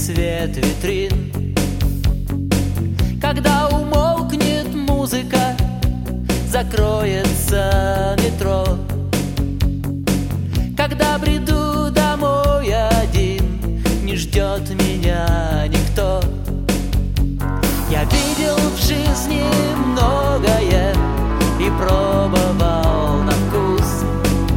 свет витрин. Когда умолкнет музыка, закроется метро. Когда бреду домой один, не ждет меня никто. Я видел в жизни многое и пробовал на вкус.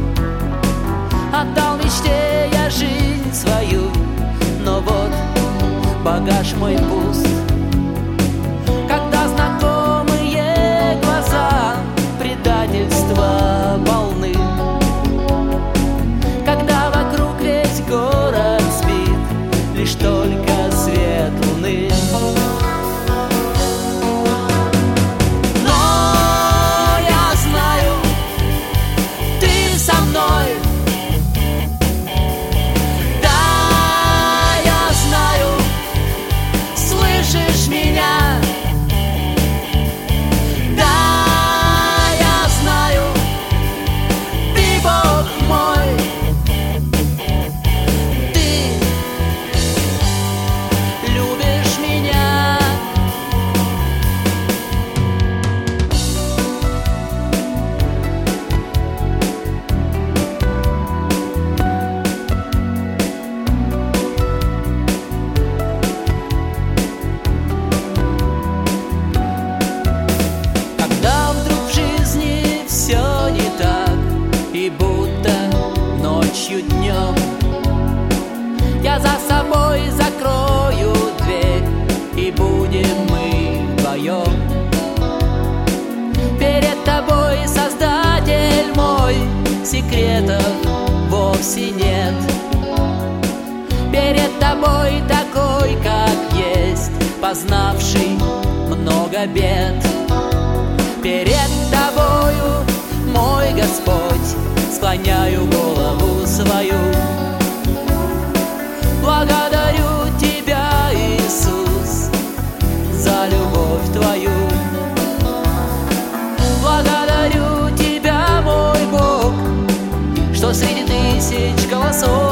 Отдал мечте я жизнь свою, но вот багаж мой пуст. Когда знакомые глаза предательства полны, когда вокруг весь город спит, лишь только свет луны. Но я знаю, ты со мной. Да, я знаю, слышишь меня. Да, я знаю, ты Бог мой. Ты любишь меня. Когда вдруг в жизни все не так, и будто ночью днем, я за собой закрою дверь, и будем мы вдвоем. Перед тобой, Создатель мой, секретов вовсе нет. Перед тобой такой, как есть, познавший много бед. Перед тобою, мой Господь, склоняю голову свою. Благодарю Тебя, Иисус, за любовь Твою. Благодарю Тебя, мой Бог, что среди тысяч голосов